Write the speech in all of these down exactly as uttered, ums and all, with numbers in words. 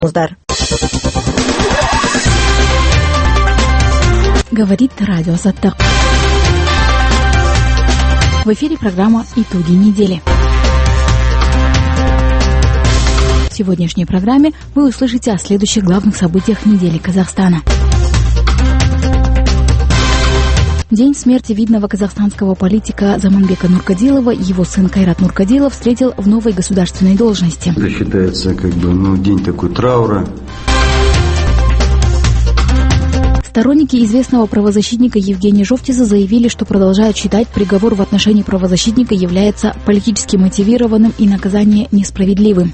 Удар. Говорит радио Саттак. В эфире программа «Итоги недели». В сегодняшней программе вы услышите о следующих главных событиях недели Казахстана. День смерти видного казахстанского политика Заманбека Нуркадилова его сын Кайрат Нуркадилов встретил в новой государственной должности. Это считается как бы ну, день такой траура. Сторонники известного правозащитника Евгения Жовтиза заявили, что продолжают считать, приговор в отношении правозащитника является политически мотивированным и наказание несправедливым.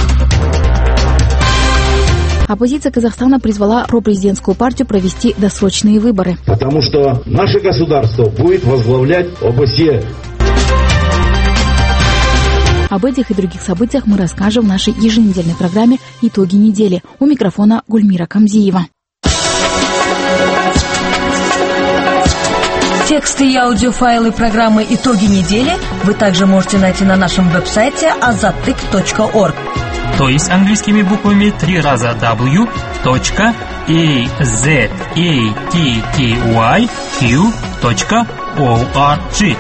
Оппозиция Казахстана призвала пропрезидентскую партию провести досрочные выборы. Потому что наше государство будет возглавлять ОБСЕ. Об этих и других событиях мы расскажем в нашей еженедельной программе «Итоги недели». У микрофона Гульмира Камзиева. Тексты и аудиофайлы программы «Итоги недели» вы также можете найти на нашем веб-сайте азаттык точка орг. То есть английскими буквами три раза w точка a z a t t y q точка org.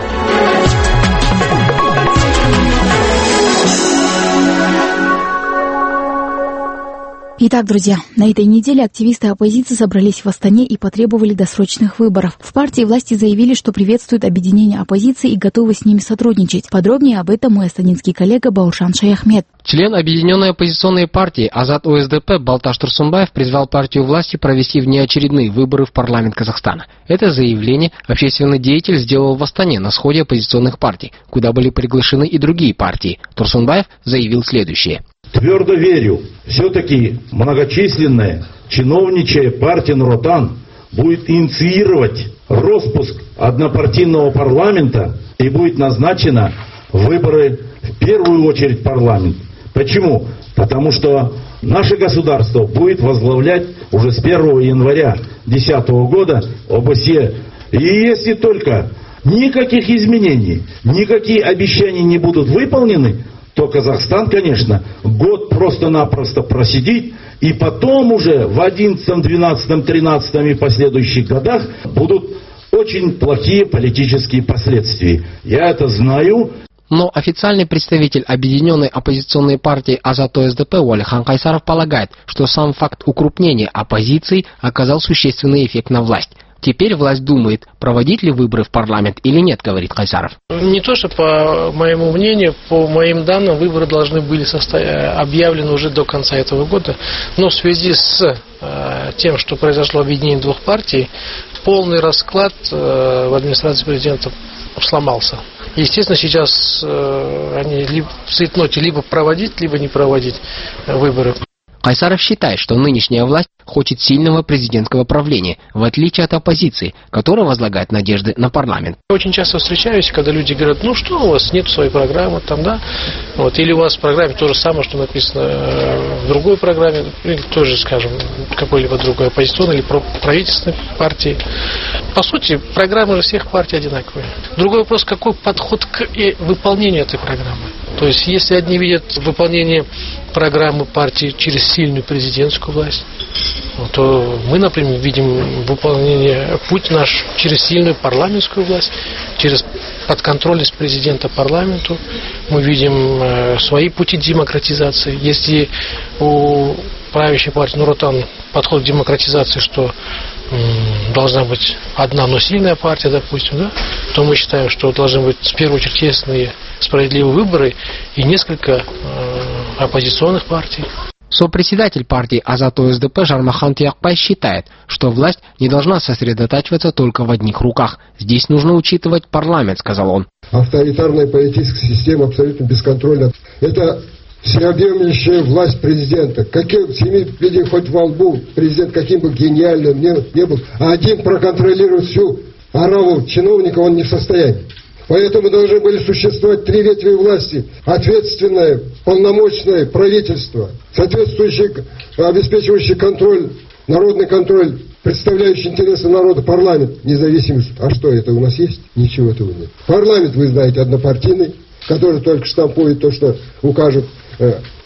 Итак, друзья, на этой неделе активисты оппозиции собрались в Астане и потребовали досрочных выборов. В партии власти заявили, что приветствуют объединение оппозиции и готовы с ними сотрудничать. Подробнее об этом мой астанинский коллега Бауршан Шаяхмед. Член Объединенной оппозиционной партии Азат ОСДП Балташ Турсунбаев призвал партию власти провести внеочередные выборы в парламент Казахстана. Это заявление общественный деятель сделал в Астане на сходе оппозиционных партий, куда были приглашены и другие партии. Турсунбаев заявил следующее. Твердо верю, все-таки многочисленная чиновничья партия Нур Отан будет инициировать распуск однопартийного парламента и будет назначено выборы в первую очередь в парламент. Почему? Потому что наше государство будет возглавлять уже с первого января две тысячи десятого года ОБСЕ. И если только никаких изменений, никакие обещания не будут выполнены, то Казахстан, конечно, год просто-напросто просидит, и потом уже в одиннадцатом, двенадцатом, тринадцатом и последующих годах будут очень плохие политические последствия. Я это знаю. Но официальный представитель Объединенной оппозиционной партии Азат ОСДП Уалихан Кайсаров полагает, что сам факт укрупнения оппозиции оказал существенный эффект на власть. Теперь власть думает, проводить ли выборы в парламент или нет, говорит Кайсаров. Не то, что по моему мнению, по моим данным, выборы должны были состоя... объявлены уже до конца этого года. Но в связи с э, тем, что произошло объединение двух партий, полный расклад э, в администрации президента сломался. Естественно, сейчас э, они либо в цейтноте либо проводить, либо не проводить э, выборы. Кайсаров считает, что нынешняя власть хочет сильного президентского правления, в отличие от оппозиции, которая возлагает надежды на парламент. Очень часто встречаюсь, когда люди говорят, ну что, у вас нет своей программы, там, да, вот, или у вас в программе то же самое, что написано в другой программе, или тоже, скажем, какой-либо другой оппозиционной или правительственной партии. По сути, программы же всех партий одинаковые. Другой вопрос, какой подход к выполнению этой программы. То есть, если одни видят выполнение программы партии через сильную президентскую власть, то мы, например, видим выполнение путь наш через сильную парламентскую власть, через подконтрольность президента парламенту. Мы видим э, свои пути демократизации. Если у правящей партии Нур Отан подход к демократизации, что м, должна быть одна, но сильная партия, допустим, да, то мы считаем, что должны быть в первую очередь честные, справедливые выборы и несколько э, оппозиционных партий. Сопредседатель партии Азат ОСДП Жармахан Тиякбай считает, что власть не должна сосредотачиваться только в одних руках. Здесь нужно учитывать парламент, сказал он. Авторитарная политическая система абсолютно бесконтрольна. Это всеобъемлющая власть президента. Каким семи людей хоть во лбу президент каким бы гениальным не, не был, а один проконтролировать всю ораву чиновников он не в состоянии. Поэтому должны были существовать три ветви власти. Ответственное, полномочное правительство, соответствующее, обеспечивающее контроль, народный контроль, представляющий интересы народа, парламент, независимость. А что это у нас есть? Ничего этого нет. Парламент, вы знаете, однопартийный, который только штампует то, что укажет э,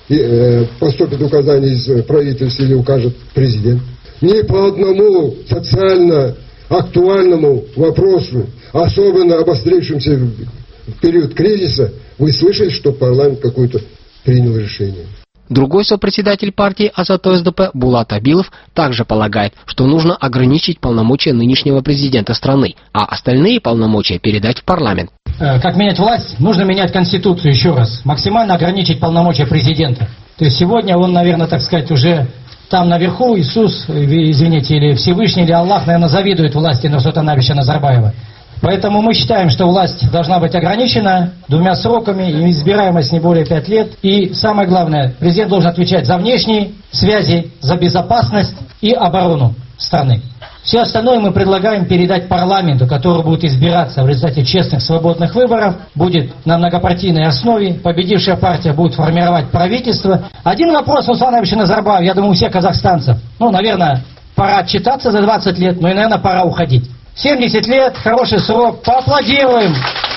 и, э, поступит указание из правительства или укажет президент. Ни по одному социально актуальному вопросу, особенно обострившемуся в период кризиса, вы слышали, что парламент какое-то принял решение? Другой сопредседатель партии Азат ОСДП Булат Абилов также полагает, что нужно ограничить полномочия нынешнего президента страны, а остальные полномочия передать в парламент. Как менять власть? Нужно менять Конституцию еще раз. Максимально ограничить полномочия президента. То есть сегодня он, наверное, так сказать, уже там наверху Иисус, извините, или Всевышний, или Аллах, наверное, завидует власти Нурсултана Абишевича Назарбаева. Поэтому мы считаем, что власть должна быть ограничена двумя сроками, и избираемость не более пяти лет. И самое главное, президент должен отвечать за внешние связи, за безопасность и оборону страны. Все остальное мы предлагаем передать парламенту, который будет избираться в результате честных, свободных выборов, будет на многопартийной основе, победившая партия будет формировать правительство. Один вопрос, Нурсултан Абишевич Назарбаев, я думаю, у всех казахстанцев. Ну, наверное, пора отчитаться за двадцать лет, но и, наверное, пора уходить. семьдесят лет, хороший срок, поаплодируем.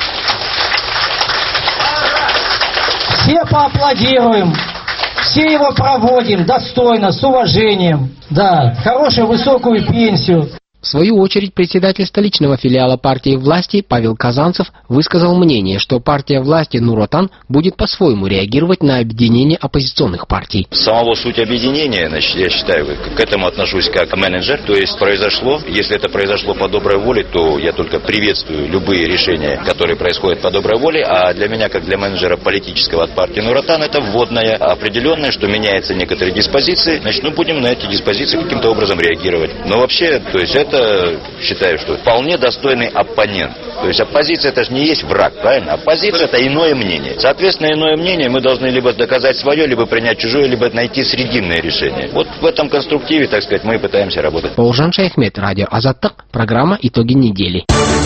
Все поаплодируем. Все его проводим достойно, с уважением. Да, хорошую высокую пенсию. В свою очередь, председатель столичного филиала партии власти Павел Казанцев высказал мнение, что партия власти Нур-Отан будет по-своему реагировать на объединение оппозиционных партий. Самого суть объединения, значит, я считаю, к этому отношусь как менеджер. То есть произошло, если это произошло по доброй воле, то я только приветствую любые решения, которые происходят по доброй воле. А для меня, как для менеджера политического от партии Нур-Отан, это вводное определенное, что меняются некоторые диспозиции. Значит, мы будем на эти диспозиции каким-то образом реагировать. Но вообще, то есть это Это, считаю, что вполне достойный оппонент. То есть оппозиция это же не есть враг, правильно? Оппозиция это иное мнение. Соответственно, иное мнение мы должны либо доказать свое, либо принять чужое, либо найти срединное решение. Вот в этом конструктиве, так сказать, мы и пытаемся работать. Бауыржан Шайхмет, радио Азаттык, программа «Итоги недели».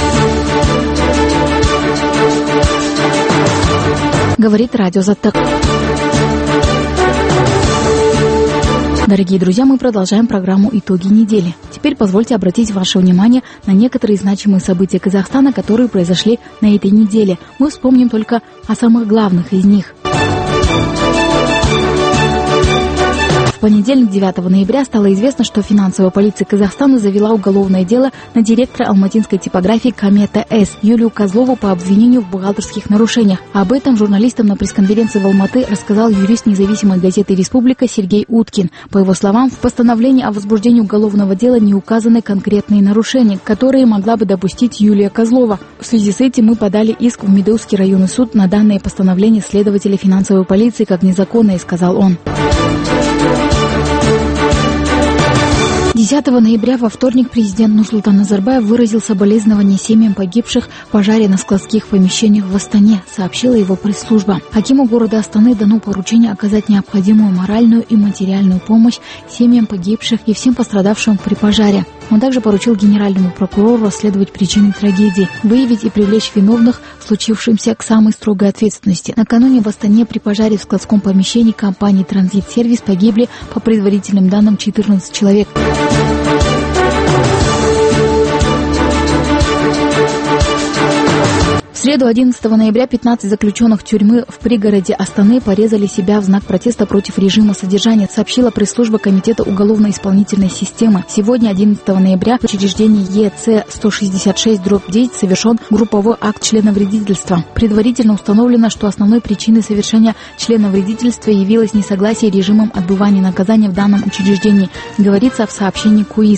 Говорит радио Азаттык. Дорогие друзья, мы продолжаем программу «Итоги недели». Теперь позвольте обратить ваше внимание на некоторые значимые события Казахстана, которые произошли на этой неделе. Мы вспомним только о самых главных из них. В понедельник, девятого ноября, стало известно, что финансовая полиция Казахстана завела уголовное дело на директора алматинской типографии «Комета-С» Юлию Козлову по обвинению в бухгалтерских нарушениях. Об этом журналистам на пресс-конференции в Алматы рассказал юрист независимой газеты «Республика» Сергей Уткин. По его словам, в постановлении о возбуждении уголовного дела не указаны конкретные нарушения, которые могла бы допустить Юлия Козлова. В связи с этим мы подали иск в Медеузский районный суд на данное постановление следователя финансовой полиции как незаконное, сказал он. десятого ноября во вторник президент Нурсултан Назарбаев выразил соболезнования семьям погибших в пожаре на складских помещениях в Астане, сообщила его пресс-служба. Хакиму города Астаны дано поручение оказать необходимую моральную и материальную помощь семьям погибших и всем пострадавшим при пожаре. Он также поручил генеральному прокурору расследовать причины трагедии, выявить и привлечь виновных в случившемся к самой строгой ответственности. Накануне в Астане при пожаре в складском помещении компании «Транзит-сервис» погибли, по предварительным данным, четырнадцать человек. В среду, одиннадцатого ноября, пятнадцать заключенных тюрьмы в пригороде Астаны порезали себя в знак протеста против режима содержания, сообщила пресс-служба Комитета уголовно-исполнительной системы. Сегодня, одиннадцатого ноября, в учреждении Е Ц сто шестьдесят шесть дробь девять совершен групповой акт членовредительства. Предварительно установлено, что основной причиной совершения членовредительства явилось несогласие режимом отбывания наказания в данном учреждении, говорится в сообщении КУИС.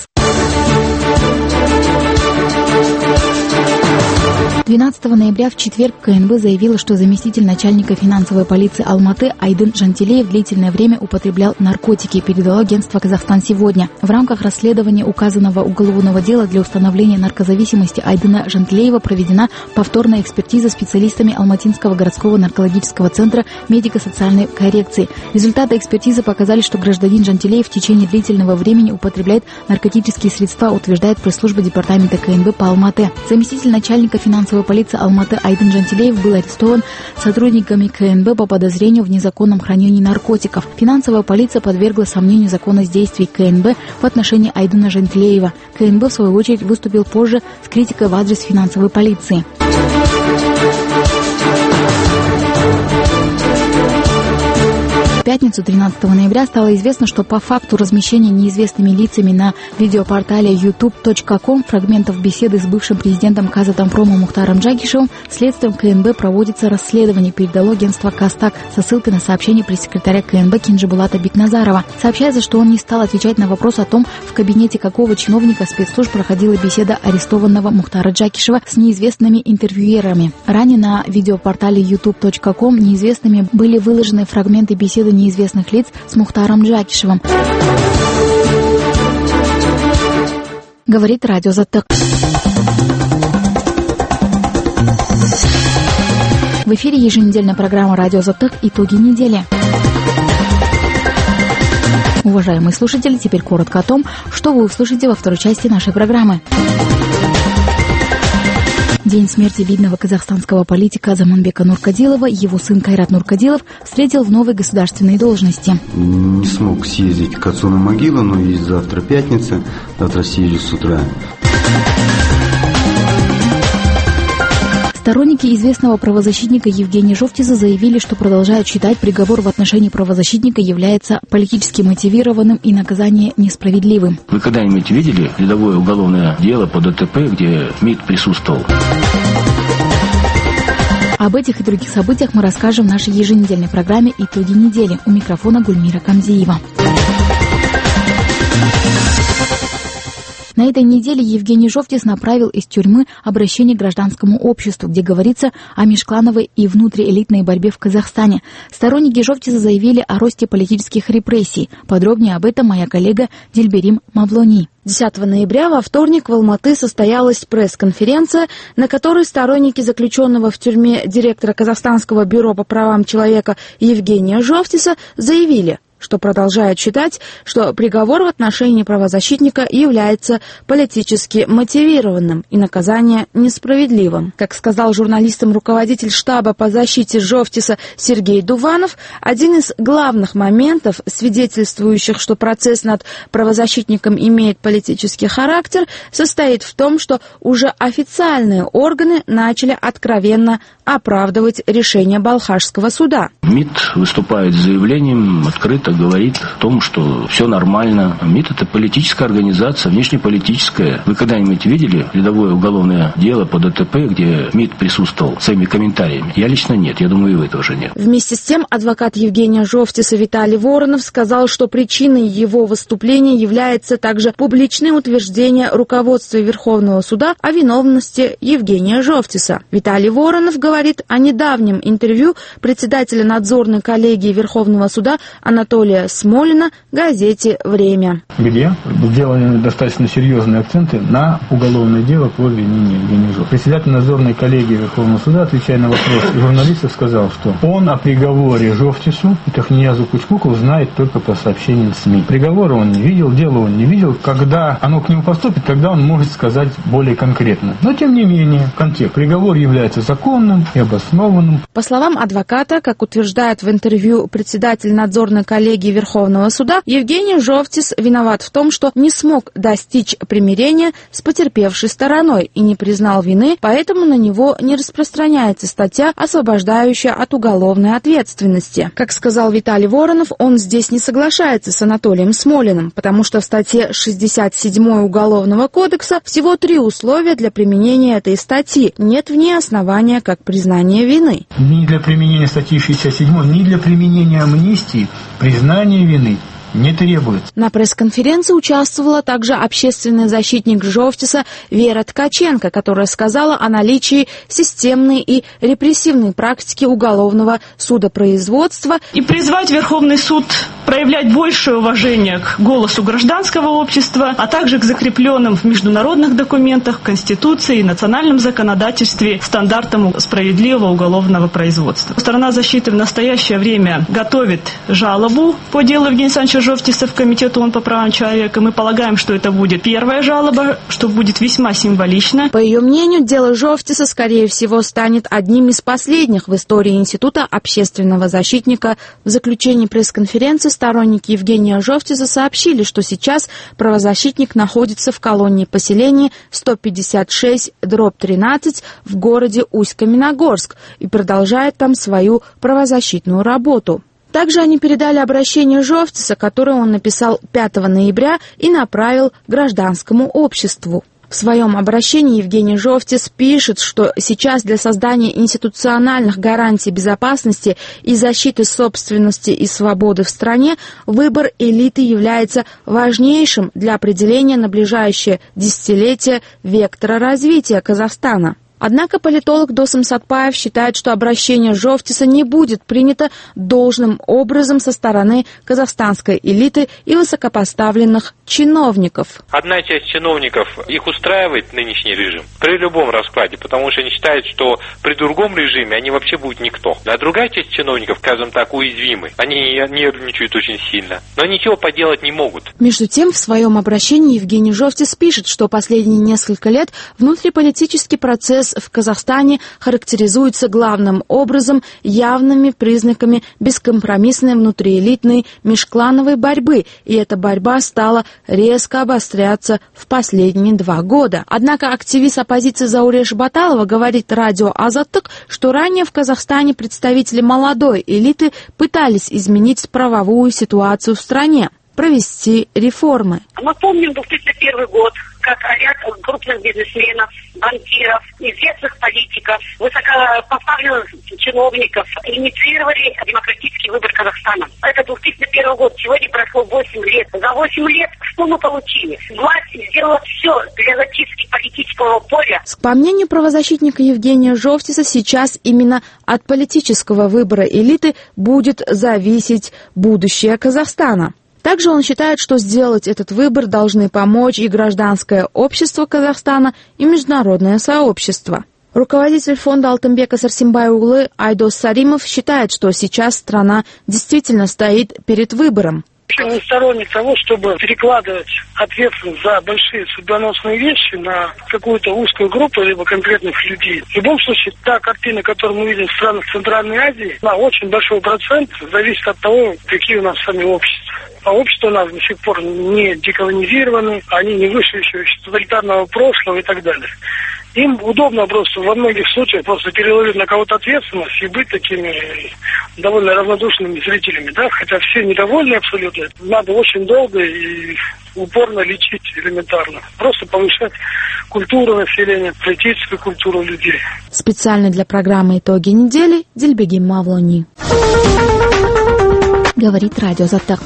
двенадцатого ноября в четверг Ка Эн Бэ заявила, что заместитель начальника финансовой полиции Алматы Айдын Жантилеев длительное время употреблял наркотики, передало агентство «Казахстан сегодня». В рамках расследования указанного уголовного дела для установления наркозависимости Айдына Жантилеева проведена повторная экспертиза специалистами Алматинского городского наркологического центра медико-социальной коррекции. Результаты экспертизы показали, что гражданин Жантилеев в течение длительного времени употребляет наркотические средства, утверждает пресс-служба департамента Ка Эн Бэ по Алматы. Заместитель начальника финансовой полиции Алматы Айдын Жантилеев был арестован сотрудниками Ка Эн Бэ по подозрению в незаконном хранении наркотиков. Финансовая полиция подвергла сомнению законность действий Ка Эн Бэ в отношении Айдына Жантилеева. Ка Эн Бэ, в свою очередь, выступил позже с критикой в адрес финансовой полиции. пятницу, тринадцатого ноября, стало известно, что по факту размещения неизвестными лицами на видеопортале ютуб точка ком фрагментов беседы с бывшим президентом Казатомпрома Мухтаром Джакишевым следствием КНБ проводится расследование, передало агентство Кастак со ссылкой на сообщение пресс-секретаря КНБ Кинжибулата Бекназарова. Сообщается, что он не стал отвечать на вопрос о том, в кабинете какого чиновника спецслужб проходила беседа арестованного Мухтара Джакишева с неизвестными интервьюерами. Ранее на видеопортале ютуб точка ком неизвестными были выложены фрагменты беседы неизвестных лиц с Мухтаром Джакишевым. Говорит радио Затык. В эфире еженедельная программа «Радио Затык. Итоги недели». Уважаемые слушатели, теперь коротко о том, что вы услышите во второй части нашей программы. День смерти видного казахстанского политика Заманбека Нуркадилова его сын Кайрат Нуркадилов встретил в новой государственной должности. Не смог съездить к отцу на могилу, но есть завтра пятница, завтра съезжу с утра. Сторонники известного правозащитника Евгения Жовтиза заявили, что продолжают считать, приговор в отношении правозащитника является политически мотивированным и наказание несправедливым. Вы когда-нибудь видели рядовое уголовное дело по ДТП, где МИД присутствовал? Об этих и других событиях мы расскажем в нашей еженедельной программе «Итоги недели». У микрофона Гульмира Камзиева. На этой неделе Евгений Жовтис направил из тюрьмы обращение к гражданскому обществу, где говорится о межклановой и внутриэлитной борьбе в Казахстане. Сторонники Жовтиса заявили о росте политических репрессий. Подробнее об этом моя коллега Дильберим Мавлони. десятого ноября во вторник в Алматы состоялась пресс-конференция, на которой сторонники заключенного в тюрьме директора Казахстанского бюро по правам человека Евгения Жовтиса заявили, что продолжает считать, что приговор в отношении правозащитника является политически мотивированным и наказание несправедливым. Как сказал журналистам руководитель штаба по защите Жовтиса Сергей Дуванов, один из главных моментов, свидетельствующих, что процесс над правозащитником имеет политический характер, состоит в том, что уже официальные органы начали откровенно оправдывать решение Балхашского суда. МИД выступает с заявлением, открыто говорит о том, что все нормально. МИД — это политическая организация, внешнеполитическая. Вы когда-нибудь видели рядовое уголовное дело по ДТП, где МИД присутствовал своими комментариями? Я лично нет, я думаю, и вы тоже нет. Вместе с тем адвокат Евгения Жовтиса Виталий Воронов сказал, что причиной его выступления является также публичное утверждение руководства Верховного суда о виновности Евгения Жовтиса. Виталий Воронов говорит о недавнем интервью председателя надзорной коллегии Верховного суда Анатолия Смолина газете «Время». Где сделаны достаточно серьезные акценты на уголовное дело по обвинению Евгения Жовтиса. Председатель надзорной коллегии Верховного суда, отвечая на вопрос журналистов, сказал, что он о приговоре Жовтису и Тахниязу Кучкуку знает только по сообщениям СМИ. Приговора он не видел, дело он не видел. Когда оно к нему поступит, тогда он может сказать более конкретно. Но, тем не менее, контекст. Приговор является законным и обоснованным. По словам адвоката, как утверждает в интервью председатель надзорной коллегии Верховного суда, Евгений Жовтис виноват в том, что не смог достичь примирения с потерпевшей стороной и не признал вины, поэтому на него не распространяется статья, освобождающая от уголовной ответственности. Как сказал Виталий Воронов, он здесь не соглашается с Анатолием Смолиным, потому что в статье шестьдесят семь Уголовного кодекса всего три условия для применения этой статьи. Нет в ней основания как признание вины. Ни для применения статьи шестьдесят семь, ни для применения амнистии признание вины не требуется. На пресс-конференции участвовала также общественный защитник Жовтиса Вера Ткаченко, которая сказала о наличии системной и репрессивной практики уголовного судопроизводства. И призвать Верховный суд проявлять большее уважение к голосу гражданского общества, а также к закрепленным в международных документах, Конституции и национальном законодательстве стандартам справедливого уголовного производства. Сторона защиты в настоящее время готовит жалобу по делу Евгения Александровича Жовтиса в Комитет ООН по правам человека. Мы полагаем, что это будет первая жалоба, что будет весьма символично. По ее мнению, дело Жовтиса, скорее всего, станет одним из последних в истории Института общественного защитника. В заключении пресс-конференции сторонники Евгения Жовтиса сообщили, что сейчас правозащитник находится в колонии поселения сто пятьдесят шесть дробь тринадцать в городе Усть-Каменогорск и продолжает там свою правозащитную работу. Также они передали обращение Жовтиса, которое он написал пятого ноября и направил гражданскому обществу. В своем обращении Евгений Жовтис пишет, что сейчас для создания институциональных гарантий безопасности и защиты собственности и свободы в стране выбор элиты является важнейшим для определения на ближайшее десятилетие вектора развития Казахстана. Однако политолог Досым Сатпаев считает, что обращение Жовтиса не будет принято должным образом со стороны казахстанской элиты и высокопоставленных чиновников. Одна часть чиновников, их устраивает нынешний режим при любом раскладе, потому что они считают, что при другом режиме они вообще будут никто. А другая часть чиновников, скажем так, уязвимы. Они нервничают очень сильно, но ничего поделать не могут. Между тем, в своем обращении Евгений Жовтис пишет, что последние несколько лет внутриполитический процесс в Казахстане характеризуется главным образом явными признаками бескомпромиссной внутриэлитной межклановой борьбы, и эта борьба стала резко обостряться в последние два года. Однако активист оппозиции Зауреш Баталова говорит радио «Азаттык», что ранее в Казахстане представители молодой элиты пытались изменить правовую ситуацию в стране, провести реформы. Мы помним две тысячи первый год, как ряд крупных бизнесменов, банкиров, известных политиков, высокопоставленных чиновников инициировали демократический выбор Казахстана. Это две тысячи первый год, сегодня прошло восемь лет. За восемь лет что мы получили? Власть сделала все для зачистки политического поля. По мнению правозащитника Евгения Жовтиса, сейчас именно от политического выбора элиты будет зависеть будущее Казахстана. Также он считает, что сделать этот выбор должны помочь и гражданское общество Казахстана, и международное сообщество. Руководитель фонда Алтынбека Сарсембай-Углы Айдос Саримов считает, что сейчас страна действительно стоит перед выбором. Я не сторонник того, чтобы перекладывать ответственность за большие судьбоносные вещи на какую-то узкую группу, либо конкретных людей. В любом случае, та картина, которую мы видим в странах Центральной Азии, на очень большой процент зависит от того, какие у нас сами общества. А общества у нас до сих пор не деколонизированы, они не вышли еще из тоталитарного прошлого и так далее. Им удобно просто во многих случаях просто переложить на кого-то ответственность и быть такими довольно равнодушными зрителями, да, хотя все недовольны абсолютно. Надо очень долго и упорно лечить элементарно. Просто повышать культуру населения, политическую культуру людей. Специально для программы «Итоги недели» Дильбеги Мавлони. Говорит радио «Заттык».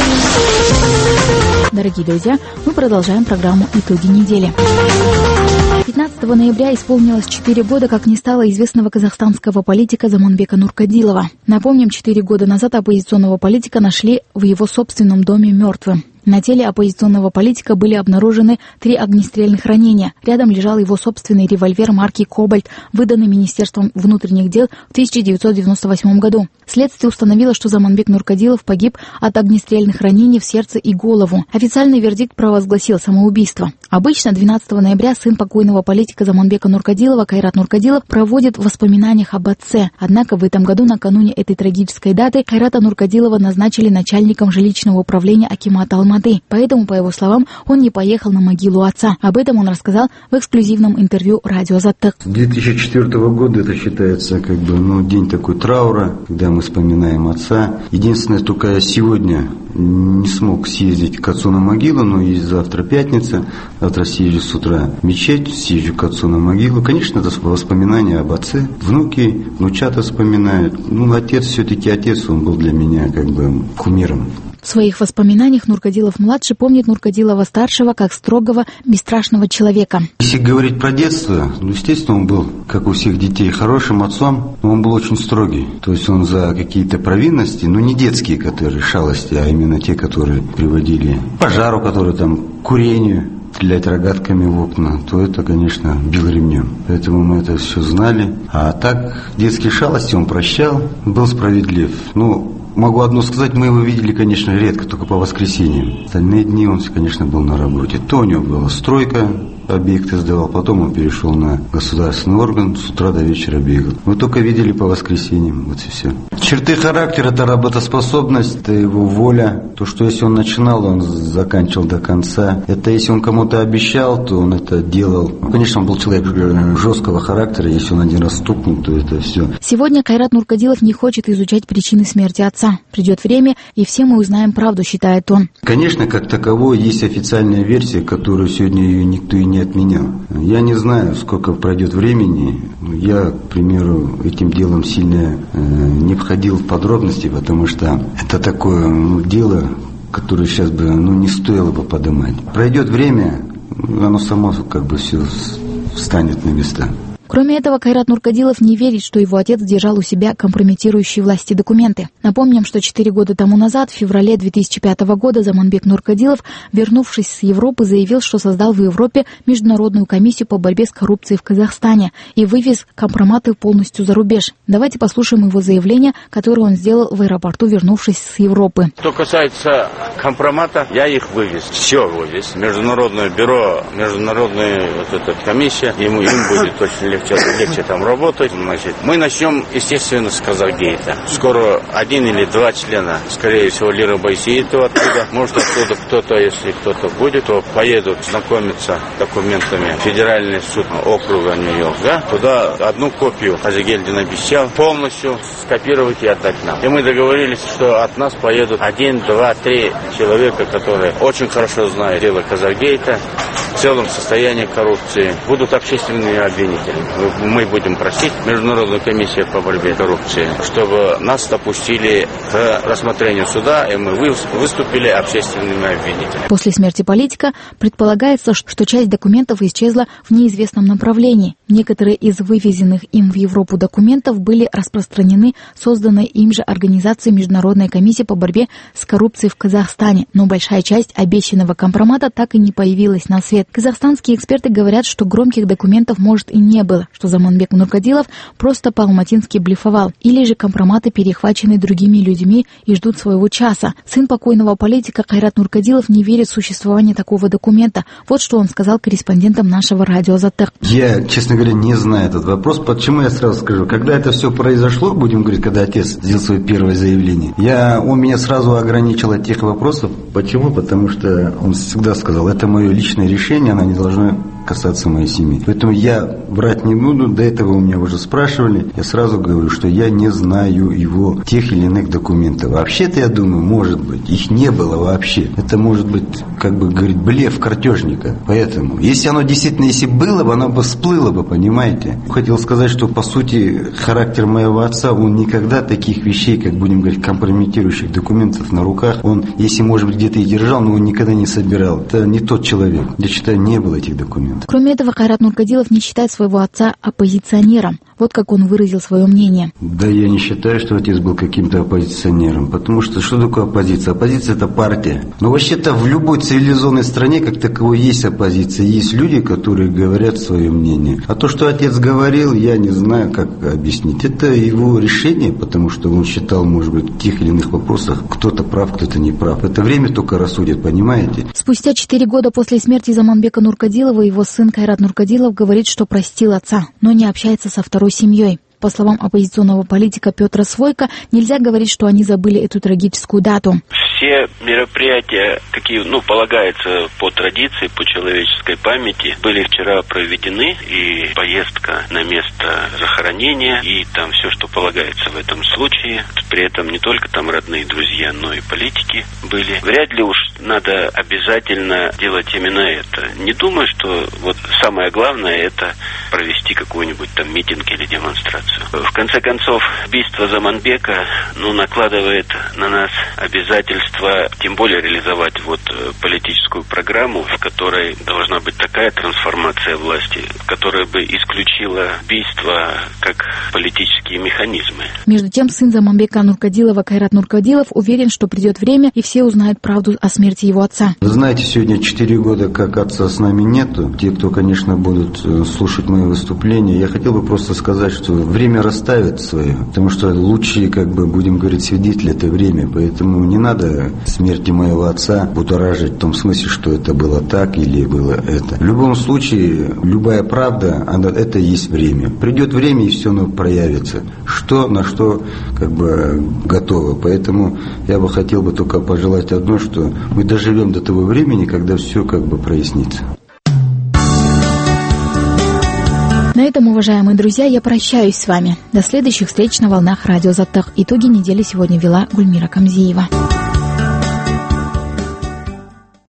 Дорогие друзья, мы продолжаем программу «Итоги недели». пятнадцатого ноября исполнилось четыре года, как не стало известного казахстанского политика Заманбека Нуркадилова. Напомним, четыре года назад оппозиционного политика нашли в его собственном доме мертвым. На теле оппозиционного политика были обнаружены три огнестрельных ранения. Рядом лежал его собственный револьвер марки «Кобальт», выданный Министерством внутренних дел в тысяча девятьсот девяносто восьмом году. Следствие установило, что Заманбек Нуркадилов погиб от огнестрельных ранений в сердце и голову. Официальный вердикт провозгласил самоубийство. Обычно двенадцатого ноября сын покойного политика Заманбека Нуркадилова Кайрат Нуркадилов проводит в воспоминаниях об отце. Однако в этом году, накануне этой трагической даты, Кайрата Нуркадилова назначили начальником жилищного управления акимата Алматы. Поэтому, по его словам, он не поехал на могилу отца. Об этом он рассказал в эксклюзивном интервью радио «Заттык». две тысячи четвёртого года это считается как бы, ну, день такой траура, когда мы вспоминаем отца. Единственное, только я сегодня не смог съездить к отцу на могилу, но есть завтра пятница, завтра съезжу с утра в мечеть, съезжу к отцу на могилу. Конечно, это воспоминания об отце. Внуки, внучата вспоминают. Ну, отец все-таки отец, он был для меня как бы кумиром. В своих воспоминаниях Нуркадилов-младший помнит Нуркадилова-старшего как строгого, бесстрашного человека. Если говорить про детство, ну, естественно, он был, как у всех детей, хорошим отцом, но он был очень строгий. То есть он за какие-то провинности, ну не детские, которые шалости, а именно те, которые приводили к пожару, который там, к курению, стрелять рогатками в окна, то это, конечно, бил ремнем. Поэтому мы это все знали. А так, детские шалости он прощал, был справедлив. Ну, могу одно сказать, мы его видели, конечно, редко, только по воскресеньям. Остальные дни он, конечно, был на работе. То у него была стройка, объекты сдавал, потом он перешел на государственный орган, с утра до вечера бегал. Вы только видели по воскресеньям, вот и все. Черты характера – это работоспособность, это его воля. То, что если он начинал, он заканчивал до конца. Это если он кому-то обещал, то он это делал. Конечно, он был человек жесткого характера, если он один раз стукнул, то это все. Сегодня Кайрат Нуркадилов не хочет изучать причины смерти отца. Придет время, и все мы узнаем правду, считает он. Конечно, как таковой есть официальная версия, которую сегодня ее никто и не отменял. Я не знаю, сколько пройдет времени. Я, к примеру, этим делом сильно э, не входил в подробности, потому что это такое ну, дело, которое сейчас бы ну, не стоило бы поднимать. Пройдет время, оно само как бы все встанет на места. Кроме этого, Кайрат Нуркадилов не верит, что его отец держал у себя компрометирующие власти документы. Напомним, что четыре года тому назад, в феврале две тысячи пятого года, Заманбек Нуркадилов, вернувшись с Европы, заявил, что создал в Европе Международную комиссию по борьбе с коррупцией в Казахстане и вывез компроматы полностью за рубеж. Давайте послушаем его заявление, которое он сделал в аэропорту, вернувшись с Европы. Что касается компромата, я их вывез. Все вывез. Международное бюро, международная вот эта комиссия, ему им будет очень легче. легче там работать. Значит, мы начнем, естественно, с Казахгейта. Скоро один или два члена, скорее всего, Лира Байсеитова оттуда. Может, оттуда кто-то, если кто-то будет, то поедут знакомиться с документами Федеральный суд округа Нью-Йорк. Да? Туда одну копию Хазигельдин обещал полностью скопировать и отдать нам. И мы договорились, что от нас поедут один, два, три человека, которые очень хорошо знают дело Казахгейта, в целом состояние коррупции, будут общественными обвинителями. Мы будем просить Международную комиссию по борьбе с коррупцией, чтобы нас допустили к рассмотрению суда, и мы выступили общественными обвинителями. После смерти политика предполагается, что часть документов исчезла в неизвестном направлении. Некоторые из вывезенных им в Европу документов были распространены созданной им же организацией Международной комиссии по борьбе с коррупцией в Казахстане, но большая часть обещанного компромата так и не появилась на свет. Казахстанские эксперты говорят, что громких документов может и не было, что Заманбек Нуркадилов просто по-алматински блефовал, или же компроматы перехвачены другими людьми и ждут своего часа. Сын покойного политика Кайрат Нуркадилов не верит в существование такого документа. Вот что он сказал корреспондентам нашего радио «Азаттык». Я, честно говоря, не знаю этот вопрос. Почему я сразу скажу? Когда это все произошло, будем говорить, когда отец сделал свое первое заявление, я, он меня сразу ограничил от тех вопросов. Почему? Потому что он всегда сказал, это мое личное решение, оно не должно касаться моей семьи. Поэтому я врать не буду. До этого у меня уже спрашивали. Я сразу говорю, что я не знаю его тех или иных документов. Вообще-то, я думаю, может быть, их не было вообще. Это может быть, как бы говорить, блеф картежника. Поэтому, если оно действительно, если было бы, оно бы всплыло бы, понимаете? Хотел сказать, что, по сути, характер моего отца, он никогда таких вещей, как будем говорить, компрометирующих документов на руках, он, если, может быть, где-то и держал, но он никогда не собирал. Это не тот человек. Я считаю, не было этих документов. Кроме этого, Кайрат Нуркадилов не считает своего отца оппозиционером. Вот как он выразил свое мнение. Да, я не считаю, что отец был каким-то оппозиционером, потому что что такое оппозиция? Оппозиция – это партия. Но вообще-то в любой цивилизованной стране, как таковой, есть оппозиция. Есть люди, которые говорят свое мнение. А то, что отец говорил, я не знаю, как объяснить. Это его решение, потому что он считал, может быть, в тех или иных вопросах кто-то прав, кто-то не прав. Это время только рассудит, понимаете? Спустя четыре года после смерти Заманбека Нуркадилова его сын Кайрат Нуркадилов говорит, что простил отца, но не общается со второй семьей. По словам оппозиционного политика Петра Свойка, нельзя говорить, что они забыли эту трагическую дату. Все мероприятия, какие, ну, полагается по традиции, по человеческой памяти, были вчера проведены, и поездка на место захоронения, и там все, что полагается в этом случае. При этом не только там родные друзья, но и политики были. Вряд ли уж надо обязательно делать именно это. Не думаю, что вот самое главное это провести какой-нибудь там митинг или демонстрацию. В конце концов, убийство Заманбека, ну, накладывает на нас обязательство, тем более реализовать вот политическую программу, в которой должна быть такая трансформация власти, которая бы исключила убийство как политические механизмы. Между тем, сын Заманбека Нуркадилова Кайрат Нуркадилов уверен, что придет время, и все узнают правду о смерти его отца. Вы знаете, сегодня четыре года, как отца с нами нету. Те, кто, конечно, будут слушать мои выступления, я хотел бы просто сказать, что время расставит свое, потому что лучшие, как бы, будем говорить, свидетели — это время, поэтому не надо смерти моего отца будоражить в том смысле, что это было так или было это. место. В любом случае, любая правда, она, это и есть время. Придет время, и все оно проявится. Что на что как бы готово. Поэтому я бы хотел бы только пожелать одно, что мы доживем до того времени, когда все как бы прояснится. На этом, уважаемые друзья, я прощаюсь с вами. До следующих встреч на волнах радио «Затах». Итоги недели сегодня вела Гульмира Камзиева.